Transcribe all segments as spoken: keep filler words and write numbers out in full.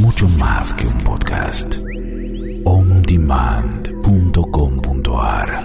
mucho más que un podcast. on demand punto com punto a r.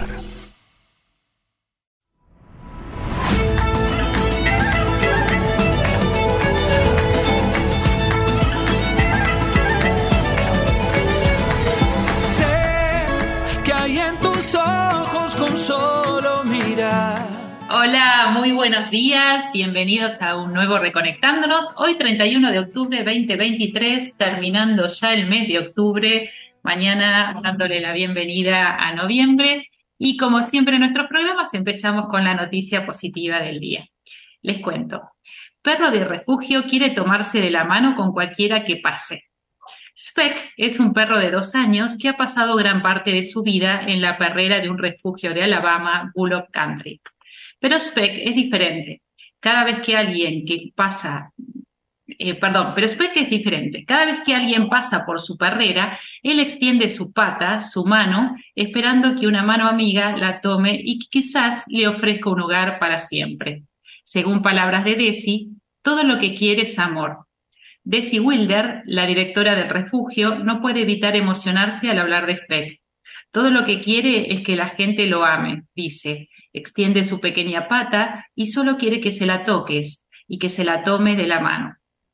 Sé que hay en tus ojos con solo mirar. Hola, muy buenos días, bienvenidos a un nuevo Reconectándonos. Hoy treinta y uno de octubre veinte veintitrés, terminando ya el mes de octubre, mañana dándole la bienvenida a noviembre. Y como siempre en nuestros programas empezamos con la noticia positiva del día. Les cuento, perro de refugio quiere tomarse de la mano con cualquiera que pase. Speck es un perro de dos años que ha pasado gran parte de su vida en la perrera de un refugio de Alabama, Bullock Country. Pero Speck es diferente. Cada vez que alguien que pasa, eh, perdón, pero Speck es diferente. Cada vez que alguien pasa por su perrera, él extiende su pata, su mano, esperando que una mano amiga la tome y que quizás le ofrezca un hogar para siempre. Según palabras de Desi, todo lo que quiere es amor. Desi Wilder, la directora del refugio, no puede evitar emocionarse al hablar de Speck. Todo lo que quiere es que la gente lo ame, dice. Extiende su pequeña pata y solo quiere que se la toques y que se la tome de la mano.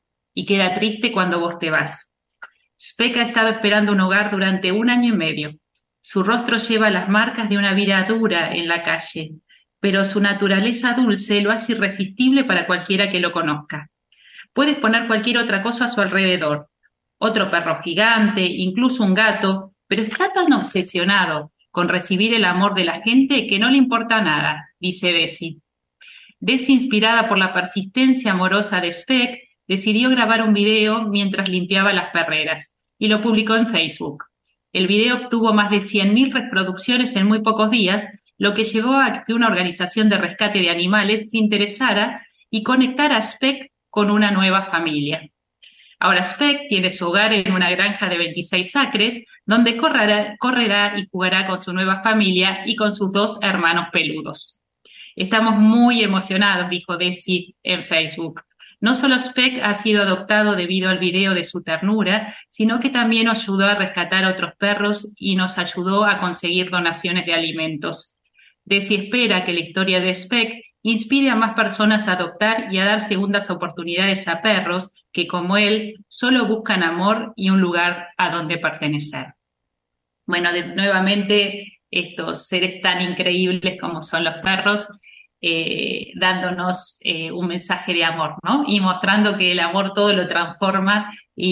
Y queda triste cuando vos te vas. Speck ha estado esperando un hogar durante un año y medio. Su rostro lleva las marcas de una vida dura en la calle, pero su naturaleza dulce lo hace irresistible para cualquiera que lo conozca. Puedes poner cualquier otra cosa a su alrededor. Otro perro gigante, incluso un gato, pero está tan obsesionado con recibir el amor de la gente que no le importa nada, dice Desi. Desi, inspirada por la persistencia amorosa de Speck, decidió grabar un video mientras limpiaba las perreras y lo publicó en Facebook. El video obtuvo más de cien mil reproducciones en muy pocos días, lo que llevó a que una organización de rescate de animales se interesara y conectara a Speck con una nueva familia. Ahora Speck tiene su hogar en una granja de veintiséis acres, donde correrá, correrá y jugará con su nueva familia y con sus dos hermanos peludos. Estamos muy emocionados, dijo Desi en Facebook. No solo Speck ha sido adoptado debido al video de su ternura, sino que también nos ayudó a rescatar a otros perros y nos ayudó a conseguir donaciones de alimentos. Desi espera que la historia de Speck inspire a más personas a adoptar y a dar segundas oportunidades a perros que, como él, solo buscan amor y un lugar a donde pertenecer. Bueno, de, nuevamente, estos seres tan increíbles como son los perros, eh, dándonos eh, un mensaje de amor, ¿no? Y mostrando que el amor todo lo transforma,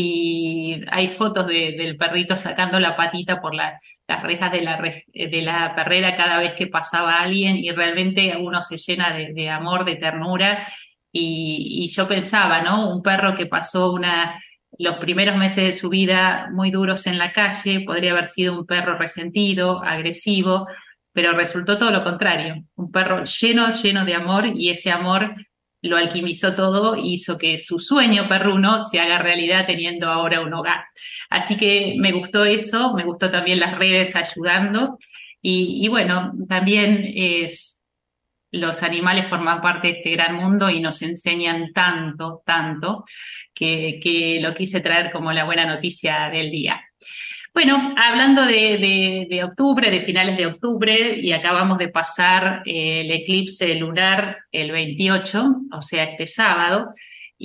y hay fotos de, del perrito sacando la patita por la, las rejas de la, de la perrera cada vez que pasaba alguien, y realmente uno se llena de, de amor, de ternura. Y, y yo pensaba, ¿no? Un perro que pasó una, los primeros meses de su vida muy duros en la calle, podría haber sido un perro resentido, agresivo, pero resultó todo lo contrario. Un perro lleno, lleno de amor, y ese amor lo alquimizó todo y hizo que su sueño perruno se haga realidad teniendo ahora un hogar. Así que me gustó eso, me gustó también las redes ayudando. Y, y bueno, también es... los animales forman parte de este gran mundo y nos enseñan tanto, tanto, que, que lo quise traer como la buena noticia del día. Bueno, hablando de, de, de octubre, de finales de octubre, y acabamos de pasar eh, el eclipse lunar el veintiocho, o sea, este sábado,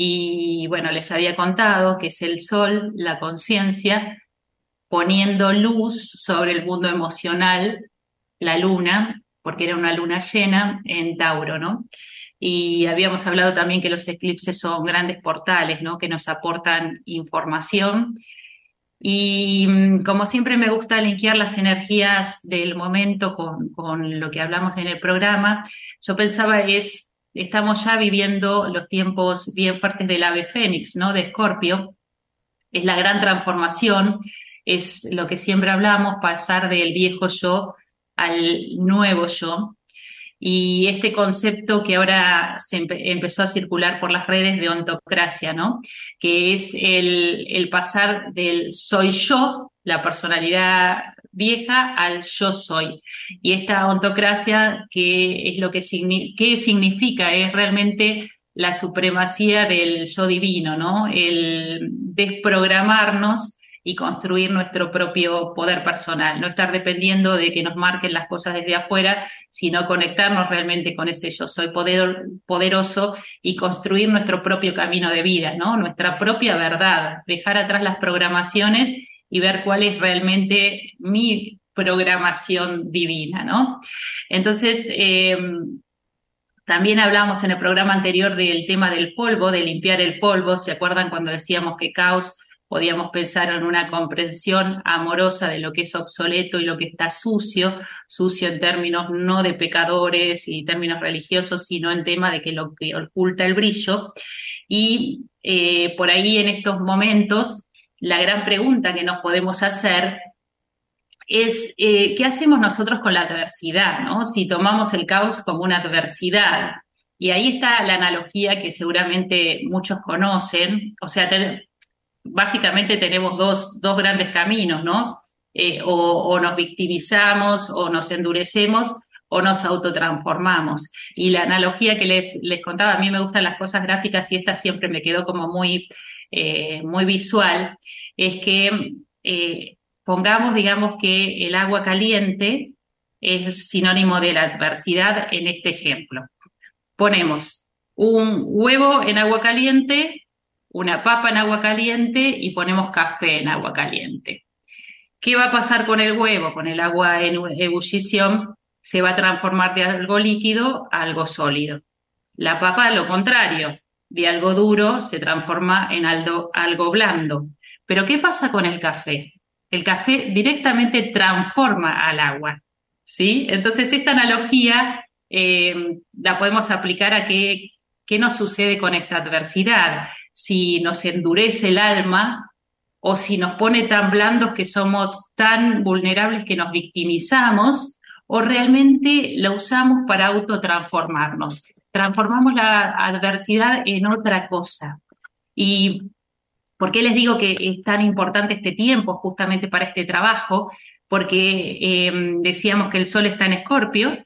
y bueno, les había contado que es el sol, la conciencia, poniendo luz sobre el mundo emocional, la luna, porque era una luna llena en Tauro, ¿no? Y habíamos hablado también que los eclipses son grandes portales, ¿no? Que nos aportan información. Y como siempre me gusta linkear las energías del momento con, con lo que hablamos en el programa, yo pensaba es, estamos ya viviendo los tiempos bien fuertes del ave fénix, ¿no? De Escorpio. Es la gran transformación, es lo que siempre hablamos, pasar del viejo yo al nuevo yo. Y este concepto que ahora se empe- empezó a circular por las redes de ontocracia, ¿no? Que es el, el pasar del soy yo, la personalidad vieja, al yo soy. Y esta ontocracia, ¿qué es lo que signi- qué significa? Es realmente la supremacía del yo divino, ¿no? El desprogramarnos y construir nuestro propio poder personal, no estar dependiendo de que nos marquen las cosas desde afuera, sino conectarnos realmente con ese yo soy poder, poderoso y construir nuestro propio camino de vida, ¿no? Nuestra propia verdad, dejar atrás las programaciones y ver cuál es realmente mi programación divina, ¿no? Entonces, eh, también hablamos en el programa anterior del tema del polvo, de limpiar el polvo. ¿Se acuerdan cuando decíamos que caos podíamos pensar en una comprensión amorosa de lo que es obsoleto y lo que está sucio, sucio en términos no de pecadores y términos religiosos, sino en tema de que lo que oculta el brillo? Y eh, por ahí en estos momentos, la gran pregunta que nos podemos hacer es eh, ¿qué hacemos nosotros con la adversidad, ¿no? Si tomamos el caos como una adversidad. Y ahí está la analogía que seguramente muchos conocen. O sea, ten, básicamente tenemos dos, dos grandes caminos, ¿no? Eh, o, o nos victimizamos, o nos endurecemos, o nos autotransformamos. Y la analogía que les, les contaba, a mí me gustan las cosas gráficas y esta siempre me quedó como muy, eh, muy visual, es que eh, pongamos, digamos, que el agua caliente es sinónimo de la adversidad en este ejemplo. Ponemos un huevo en agua caliente, una papa en agua caliente y ponemos café en agua caliente. ¿Qué va a pasar con el huevo? Con el agua en ebullición se va a transformar de algo líquido a algo sólido. La papa, lo contrario, de algo duro se transforma en algo, algo blando. Pero ¿qué pasa con el café? El café directamente transforma al agua, ¿sí? Entonces esta analogía eh, la podemos aplicar a qué, qué nos sucede con esta adversidad. Si nos endurece el alma o si nos pone tan blandos que somos tan vulnerables que nos victimizamos, o realmente la usamos para autotransformarnos. Transformamos la adversidad en otra cosa. Y ¿por qué les digo que es tan importante este tiempo justamente para este trabajo? Porque eh, decíamos que el Sol está en Escorpio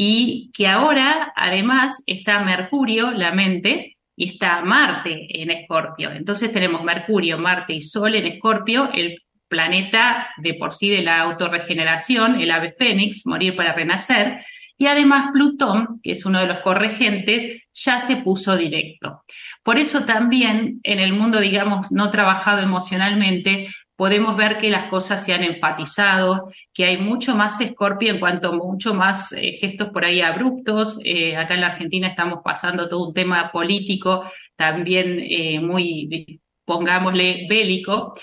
y que ahora además está Mercurio, la mente, y está Marte en Escorpio. Entonces tenemos Mercurio, Marte y Sol en Escorpio, el planeta de por sí de la autorregeneración, el ave fénix, morir para renacer, y además Plutón, que es uno de los corregentes, ya se puso directo. Por eso también en el mundo, digamos, no trabajado emocionalmente, podemos ver que las cosas se han enfatizado, que hay mucho más Escorpio en cuanto a mucho más eh, gestos por ahí abruptos. Eh, acá en la Argentina estamos pasando todo un tema político también eh, muy, pongámosle, bélico.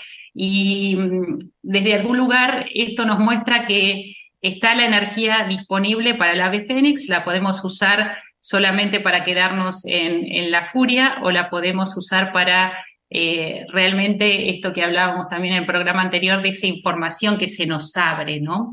Y mmm, desde algún lugar esto nos muestra que está la energía disponible para el ave fénix, la podemos usar solamente para quedarnos en, en la furia o la podemos usar para eh, realmente esto que hablábamos también en el programa anterior de esa información que se nos abre, ¿no?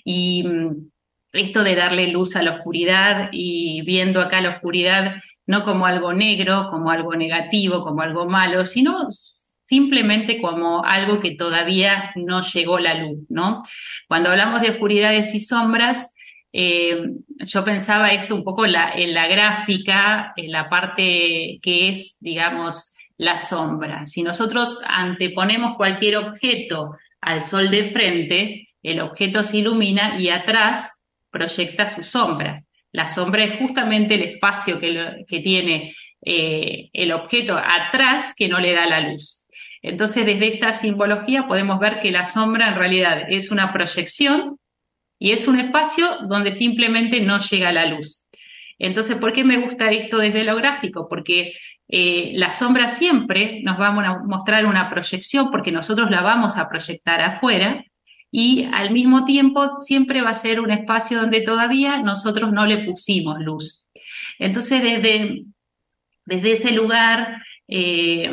Y mmm, esto de darle luz a la oscuridad y viendo acá la oscuridad no como algo negro, como algo negativo, como algo malo, sino simplemente como algo que todavía no llegó la luz, ¿no? Cuando hablamos de oscuridades y sombras, eh, yo pensaba esto un poco en la, en la gráfica, en la parte que es, digamos, la sombra. Si nosotros anteponemos cualquier objeto al sol de frente, el objeto se ilumina y atrás proyecta su sombra. La sombra es justamente el espacio que, lo, que tiene eh, el objeto atrás que no le da la luz. Entonces, desde esta simbología podemos ver que la sombra en realidad es una proyección y es un espacio donde simplemente no llega la luz. Entonces, ¿por qué me gusta esto desde lo gráfico? Porque eh, la sombra siempre nos va a mostrar una proyección porque nosotros la vamos a proyectar afuera y al mismo tiempo siempre va a ser un espacio donde todavía nosotros no le pusimos luz. Entonces, desde, desde ese lugar, eh,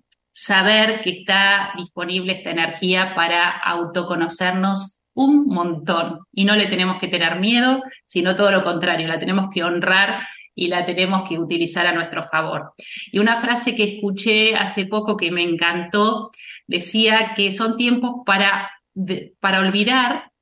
saber que está disponible esta energía para autoconocernos un montón y no le tenemos que tener miedo, sino todo lo contrario, la tenemos que honrar y la tenemos que utilizar a nuestro favor. Y una frase que escuché hace poco que me encantó, decía que son tiempos para, de, para olvidar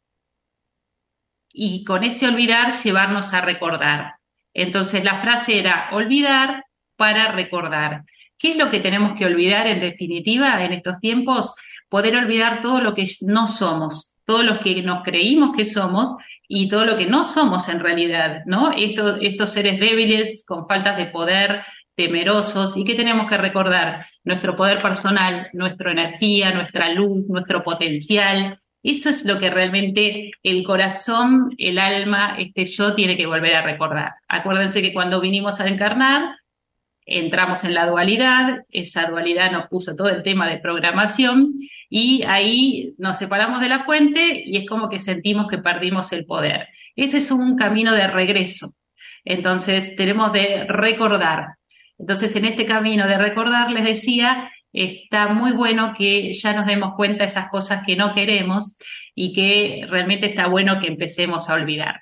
y con ese olvidar llevarnos a recordar. Entonces la frase era olvidar para recordar. ¿Qué es lo que tenemos que olvidar en definitiva en estos tiempos? Poder olvidar todo lo que no somos, todo lo que nos creímos que somos y todo lo que no somos en realidad, ¿no? Estos, estos seres débiles, con faltas de poder, temerosos. ¿Y qué tenemos que recordar? Nuestro poder personal, nuestra energía, nuestra luz, nuestro potencial. Eso es lo que realmente el corazón, el alma, este yo tiene que volver a recordar. Acuérdense que cuando vinimos a encarnar, entramos en la dualidad, esa dualidad nos puso todo el tema de programación y ahí nos separamos de la fuente y es como que sentimos que perdimos el poder. Ese es un camino de regreso. Entonces tenemos de recordar. Entonces en este camino de recordar, les decía, está muy bueno que ya nos demos cuenta de esas cosas que no queremos y que realmente está bueno que empecemos a olvidar.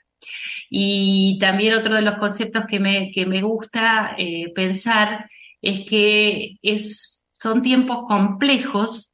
Y también otro de los conceptos que me, que me gusta eh, pensar es que es, son tiempos complejos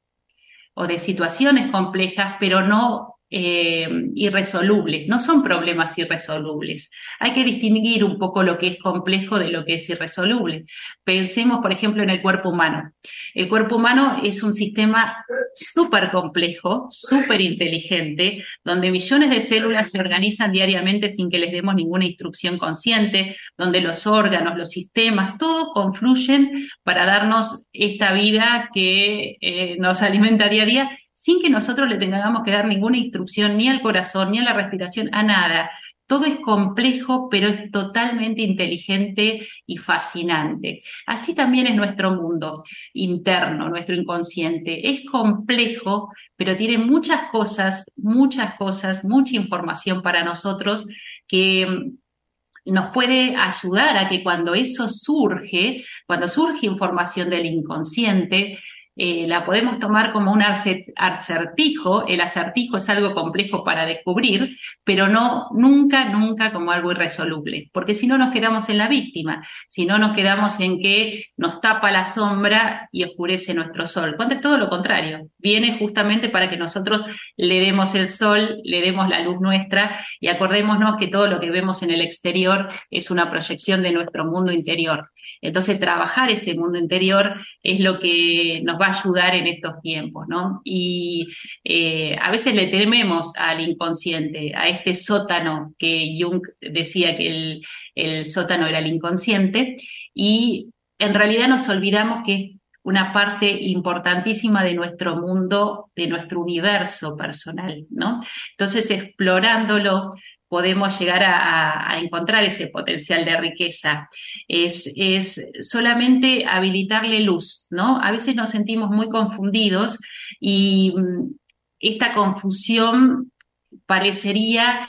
o de situaciones complejas, pero no eh, irresolubles, no son problemas irresolubles. Hay que distinguir un poco lo que es complejo de lo que es irresoluble. Pensemos, por ejemplo, en el cuerpo humano. El cuerpo humano es un sistema súper complejo, súper inteligente, donde millones de células se organizan diariamente sin que les demos ninguna instrucción consciente, donde los órganos, los sistemas, todos confluyen para darnos esta vida que eh, nos alimenta día a día, sin que nosotros le tengamos que dar ninguna instrucción ni al corazón, ni a la respiración, a nada. Todo es complejo, pero es totalmente inteligente y fascinante. Así también es nuestro mundo interno, nuestro inconsciente. Es complejo, pero tiene muchas cosas, muchas cosas, mucha información para nosotros que nos puede ayudar a que cuando eso surge, cuando surge información del inconsciente, Eh, la podemos tomar como un acertijo. El acertijo es algo complejo para descubrir, pero no, nunca, nunca como algo irresoluble, porque si no nos quedamos en la víctima, si no nos quedamos en que nos tapa la sombra y oscurece nuestro sol, cuando es todo lo contrario, viene justamente para que nosotros le demos el sol, le demos la luz nuestra y acordémonos que todo lo que vemos en el exterior es una proyección de nuestro mundo interior. Entonces trabajar ese mundo interior es lo que nos va a ayudar en estos tiempos, ¿no? Y eh, a veces le tememos al inconsciente, a este sótano que Jung decía que el, el sótano era el inconsciente, y en realidad nos olvidamos que es una parte importantísima de nuestro mundo, de nuestro universo personal, ¿no? Entonces, explorándolo, podemos llegar a, a encontrar ese potencial de riqueza. Es, es solamente habilitarle luz, ¿no? A veces nos sentimos muy confundidos y esta confusión parecería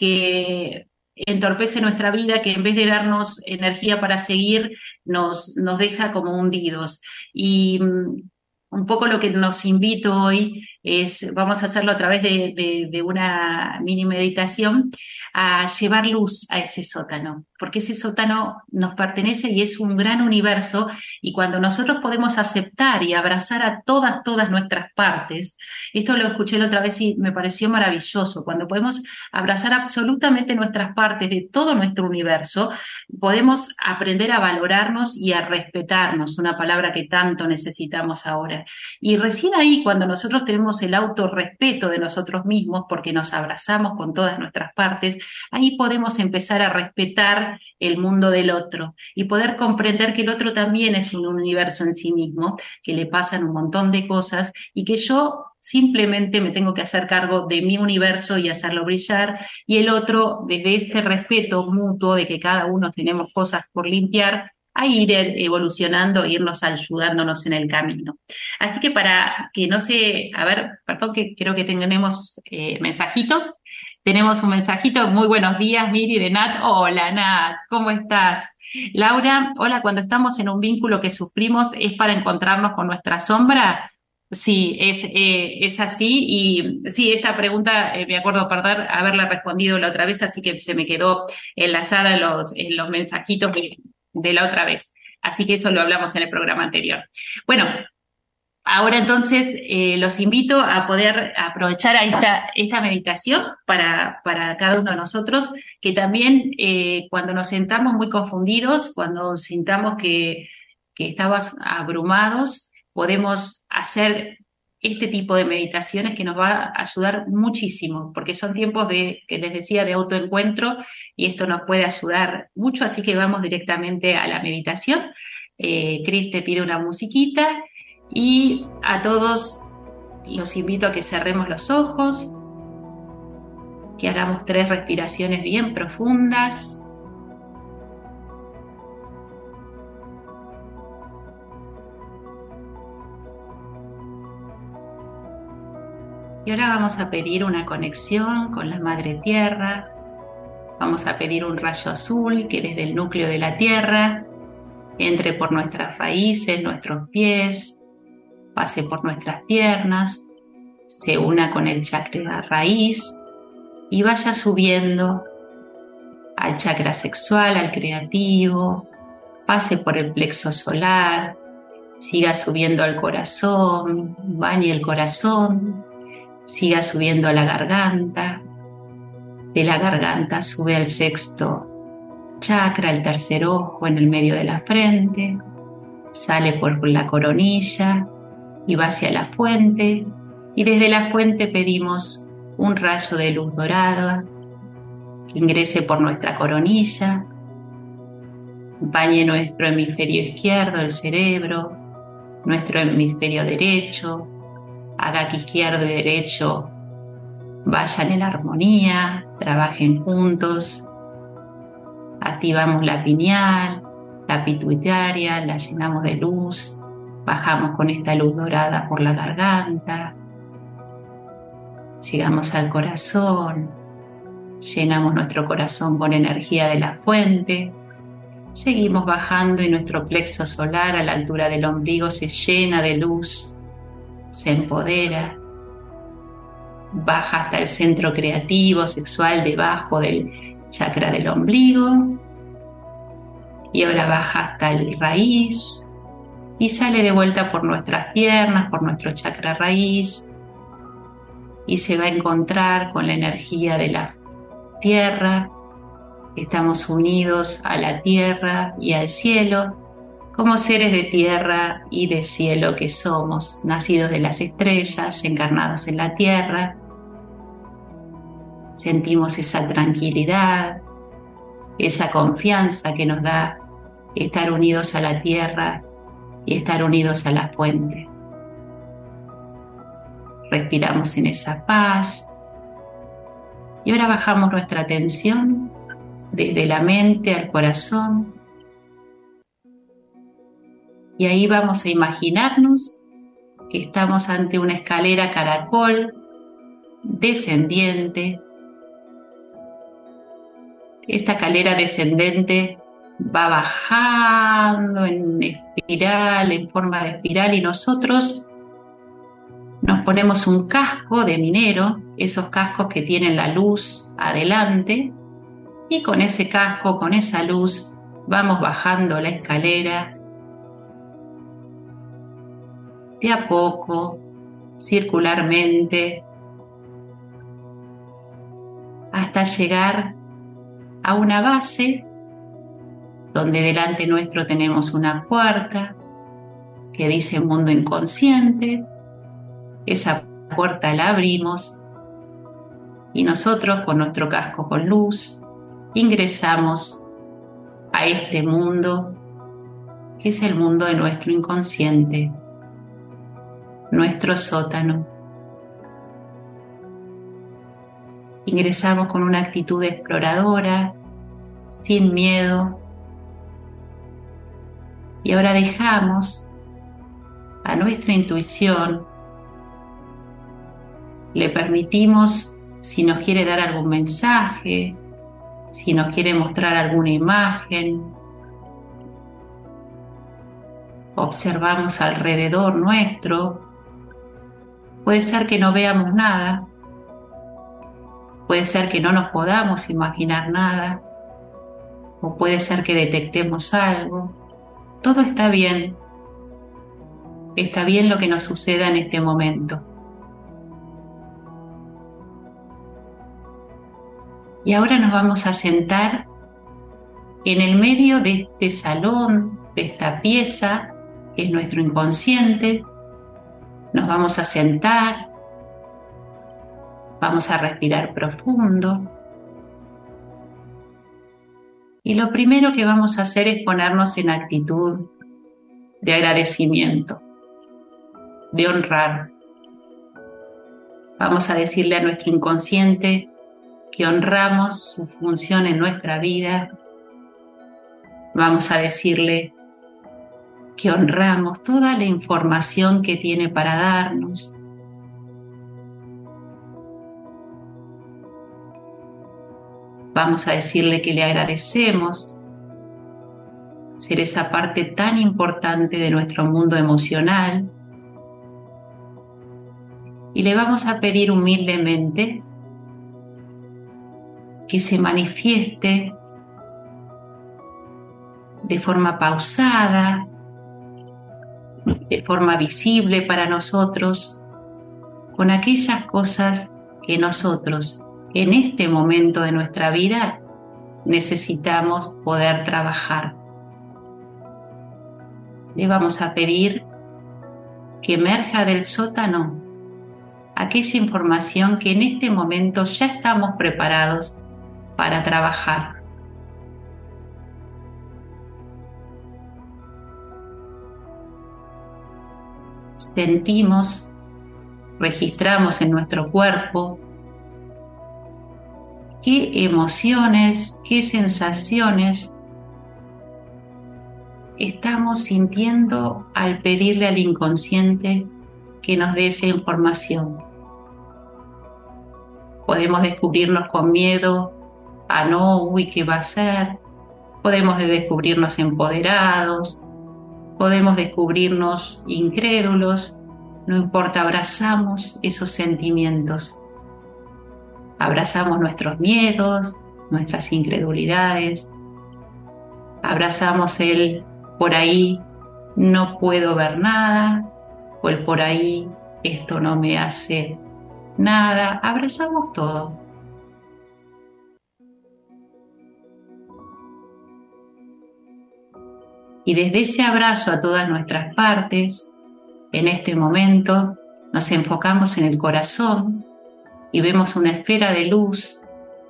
que entorpece nuestra vida, que en vez de darnos energía para seguir, nos, nos deja como hundidos. Y un poco lo que nos invito hoy es, vamos a hacerlo a través de, de, de una mini meditación, a llevar luz a ese sótano, porque ese sótano nos pertenece y es un gran universo, y cuando nosotros podemos aceptar y abrazar a todas, todas nuestras partes, esto lo escuché la otra vez y me pareció maravilloso, cuando podemos abrazar absolutamente nuestras partes de todo nuestro universo, podemos aprender a valorarnos y a respetarnos, una palabra que tanto necesitamos ahora. Y recién ahí, cuando nosotros tenemos el autorrespeto de nosotros mismos, porque nos abrazamos con todas nuestras partes, ahí podemos empezar a respetar el mundo del otro y poder comprender que el otro también es un universo en sí mismo, que le pasan un montón de cosas y que yo simplemente me tengo que hacer cargo de mi universo y hacerlo brillar, y el otro, desde este respeto mutuo de que cada uno tenemos cosas por limpiar, a ir evolucionando, irnos ayudándonos en el camino. Así que para que no se, a ver, perdón que creo que tenemos eh, mensajitos. Tenemos un mensajito, muy buenos días, Miri, de Nat. Hola, Nat, ¿cómo estás? Laura, hola, cuando estamos en un vínculo que sufrimos, ¿es para encontrarnos con nuestra sombra? Sí, es, eh, es así, y sí, esta pregunta eh, me acuerdo perdón, haberla respondido la otra vez, así que se me quedó enlazada en los, en los mensajitos de, de la otra vez. Así que eso lo hablamos en el programa anterior. Bueno, Ahora entonces eh, los invito a poder aprovechar a esta, esta meditación para, para cada uno de nosotros, que también eh, cuando nos sentamos muy confundidos, cuando sintamos que, que estamos abrumados, podemos hacer este tipo de meditaciones que nos va a ayudar muchísimo, porque son tiempos de, que les decía, de autoencuentro, y esto nos puede ayudar mucho, así que vamos directamente a la meditación. Eh, Cris te pide una musiquita. Y a todos los invito a que cerremos los ojos, que hagamos tres respiraciones bien profundas. Y ahora vamos a pedir una conexión con la Madre Tierra. Vamos a pedir un rayo azul que desde el núcleo de la Tierra entre por nuestras raíces, nuestros pies, pase por nuestras piernas, se una con el chakra raíz y vaya subiendo al chakra sexual, al creativo, pase por el plexo solar, siga subiendo al corazón, bañe el corazón, siga subiendo a la garganta, de la garganta sube al sexto chakra, el tercer ojo en el medio de la frente, sale por la coronilla y va hacia la fuente, y desde la fuente pedimos un rayo de luz dorada que ingrese por nuestra coronilla, bañe nuestro hemisferio izquierdo, el cerebro, nuestro hemisferio derecho, haga que izquierdo y derecho vayan en armonía, trabajen juntos, activamos la pineal, la pituitaria, la llenamos de luz, bajamos con esta luz dorada por la garganta, llegamos al corazón, llenamos nuestro corazón con energía de la fuente, seguimos bajando y nuestro plexo solar a la altura del ombligo se llena de luz, se empodera, baja hasta el centro creativo, sexual, debajo del chakra del ombligo, y ahora baja hasta el raíz, y sale de vuelta por nuestras piernas, por nuestro chakra raíz, y se va a encontrar con la energía de la tierra. Estamos unidos a la tierra y al cielo, como seres de tierra y de cielo que somos, nacidos de las estrellas, encarnados en la tierra. Sentimos esa tranquilidad, esa confianza que nos da estar unidos a la tierra y estar unidos a la fuente. Respiramos en esa paz y ahora bajamos nuestra atención desde la mente al corazón y ahí vamos a imaginarnos que estamos ante una escalera caracol descendiente. Esta escalera descendente va bajando en espiral, en forma de espiral, y nosotros nos ponemos un casco de minero, esos cascos que tienen la luz adelante, y con ese casco, con esa luz, vamos bajando la escalera de a poco, circularmente, hasta llegar a una base donde delante nuestro tenemos una puerta que dice mundo inconsciente. Esa puerta la abrimos y nosotros con nuestro casco con luz ingresamos a este mundo que es el mundo de nuestro inconsciente, nuestro sótano. Ingresamos con una actitud exploradora, sin miedo, y ahora dejamos a nuestra intuición, le permitimos si nos quiere dar algún mensaje, si nos quiere mostrar alguna imagen. Observamos alrededor nuestro. Puede ser que no veamos nada, puede ser que no nos podamos imaginar nada, o puede ser que detectemos algo. Todo está bien. Está bien lo que nos suceda en este momento. Y ahora nos vamos a sentar en el medio de este salón, de esta pieza, que es nuestro inconsciente. Nos vamos a sentar, vamos a respirar profundo. Y lo primero que vamos a hacer es ponernos en actitud de agradecimiento, de honrar. Vamos a decirle a nuestro inconsciente que honramos su función en nuestra vida. Vamos a decirle que honramos toda la información que tiene para darnos. Vamos a decirle que le agradecemos ser esa parte tan importante de nuestro mundo emocional. Y le vamos a pedir humildemente que se manifieste de forma pausada, de forma visible para nosotros, con aquellas cosas que nosotros en este momento de nuestra vida necesitamos poder trabajar. Le vamos a pedir que emerja del sótano aquella información que en este momento ya estamos preparados para trabajar. Sentimos, registramos en nuestro cuerpo qué emociones, qué sensaciones estamos sintiendo al pedirle al inconsciente que nos dé esa información. Podemos descubrirnos con miedo a no, uy, ¿qué va a ser? Podemos descubrirnos empoderados, podemos descubrirnos incrédulos, no importa, abrazamos esos sentimientos. Abrazamos nuestros miedos, nuestras incredulidades, abrazamos el por ahí no puedo ver nada, o el por ahí esto no me hace nada, abrazamos todo. Y desde ese abrazo a todas nuestras partes, en este momento nos enfocamos en el corazón y vemos una esfera de luz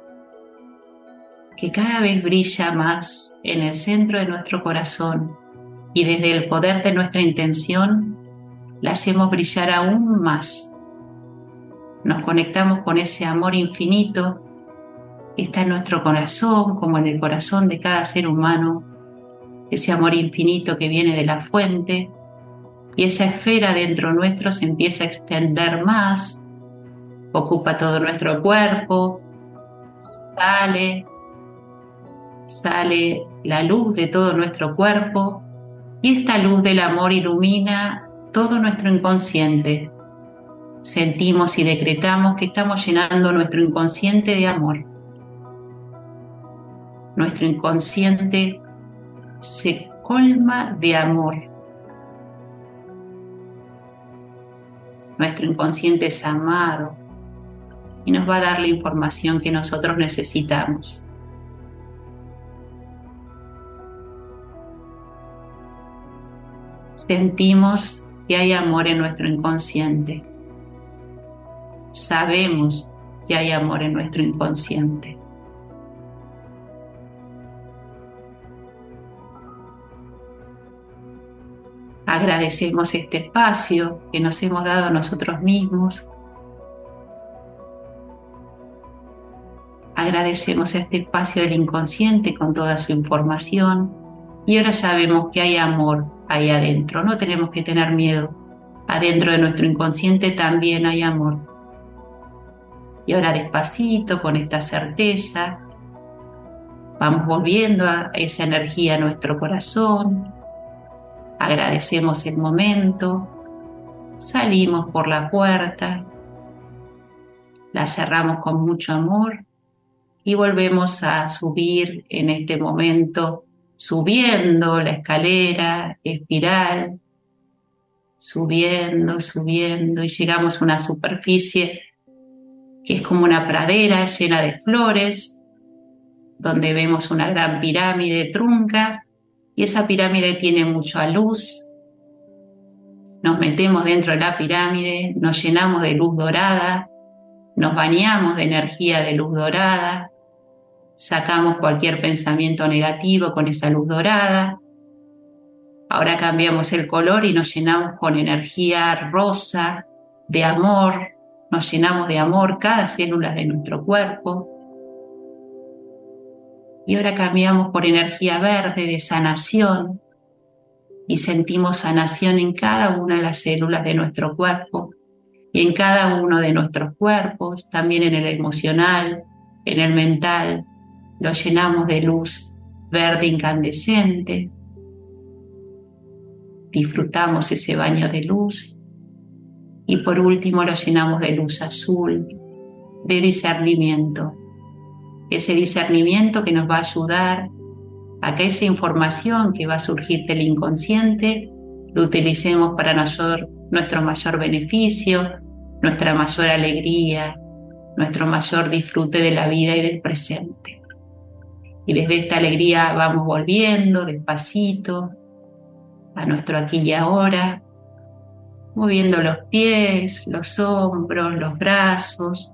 que cada vez brilla más en el centro de nuestro corazón, y desde el poder de nuestra intención la hacemos brillar aún más. Nos conectamos con ese amor infinito que está en nuestro corazón, como en el corazón de cada ser humano, ese amor infinito que viene de la fuente, y esa esfera dentro nuestro se empieza a extender más, ocupa todo nuestro cuerpo, sale, sale la luz de todo nuestro cuerpo, y esta luz del amor ilumina todo nuestro inconsciente. Sentimos y decretamos que estamos llenando nuestro inconsciente de amor. Nuestro inconsciente se colma de amor. Nuestro inconsciente es amado y nos va a dar la información que nosotros necesitamos. Sentimos que hay amor en nuestro inconsciente. Sabemos que hay amor en nuestro inconsciente. Agradecemos este espacio que nos hemos dado a nosotros mismos. Agradecemos este espacio del inconsciente con toda su información. Y ahora sabemos que hay amor ahí adentro. No tenemos que tener miedo. Adentro de nuestro inconsciente también hay amor. Y ahora despacito, con esta certeza, vamos volviendo a esa energía a nuestro corazón. Agradecemos el momento, salimos por la puerta, la cerramos con mucho amor y volvemos a subir en este momento, subiendo la escalera espiral, subiendo, subiendo, y llegamos a una superficie que es como una pradera llena de flores, donde vemos una gran pirámide trunca, y esa pirámide tiene mucha luz. Nos metemos dentro de la pirámide, nos llenamos de luz dorada, nos bañamos de energía de luz dorada, sacamos cualquier pensamiento negativo con esa luz dorada. Ahora cambiamos el color y nos llenamos con energía rosa, de amor, nos llenamos de amor cada célula de nuestro cuerpo. Y ahora cambiamos por energía verde de sanación y sentimos sanación en cada una de las células de nuestro cuerpo y en cada uno de nuestros cuerpos, también en el emocional, en el mental. Lo llenamos de luz verde incandescente. Disfrutamos ese baño de luz. Y por último lo llenamos de luz azul, de discernimiento. Ese discernimiento que nos va a ayudar a que esa información que va a surgir del inconsciente lo utilicemos para mayor, nuestro mayor beneficio, nuestra mayor alegría, nuestro mayor disfrute de la vida y del presente. Y desde esta alegría vamos volviendo despacito a nuestro aquí y ahora, moviendo los pies, los hombros, los brazos.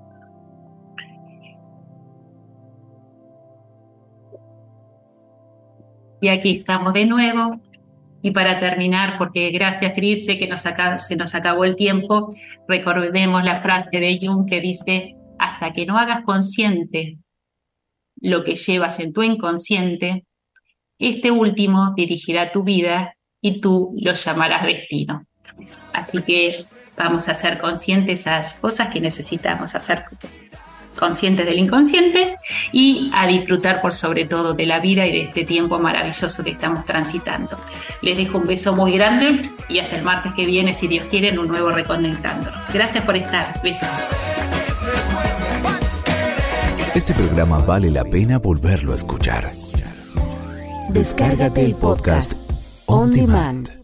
Y aquí estamos de nuevo. Y para terminar, porque gracias Cris, sé que nos acaba, se nos acabó el tiempo, recordemos la frase de Jung que dice: hasta que no hagas consciente lo que llevas en tu inconsciente, este último dirigirá tu vida y tú lo llamarás destino. Así que vamos a ser conscientes de esas cosas que necesitamos hacer, conscientes del inconsciente, y a disfrutar por sobre todo de la vida y de este tiempo maravilloso que estamos transitando. Les dejo un beso muy grande y hasta el martes que viene, si Dios quiere, en un nuevo Reconectándonos. Gracias por estar. Besos. Este programa vale la pena volverlo a escuchar. Descárgate el podcast On Demand.